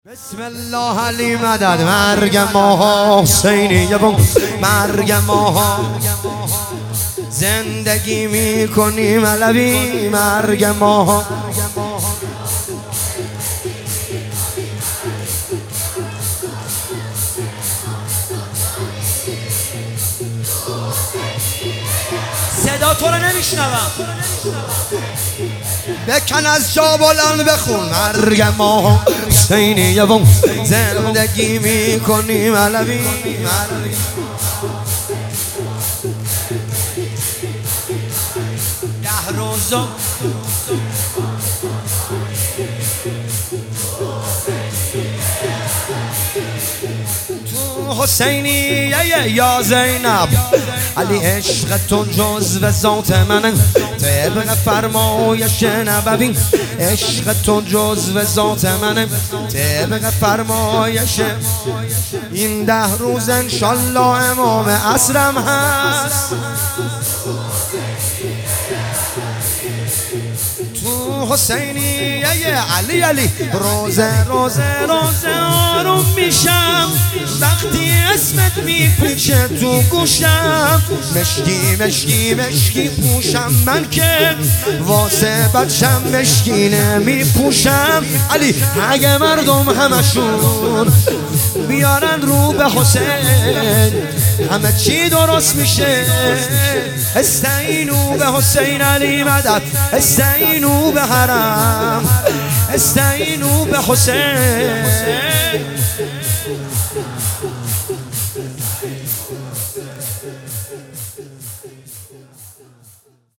بسم الله علی مدد. مرگ ما حسینیه و مرگ ما زندگی میکنیم علوی. مرگ ما صدا تو رو نمیشنوم. بکن از جا بلند بخون. مرگ ما حسینیه و زندگی میکنیم علوی. ده روزا تو حسینیه یا زینب علی عشقتون جزو ذات منه. طبق فرمایش نبوی عشقتون جزو ذات منه. طبق فرمایش این 10 روز انشالله امام عصرم هست. تو حسینیه علی روزه آروم میشم وقتی اسمت میپیچه تو گوشم. مشکی پوشم من که واسه بچم مشکینه میپوشم. علی اگه مردم همشون بیارن رو به حسین همه چی درست میشه. استعینوا به حسین علی مدد، استعینوا به حرم، استعینوا به حسین.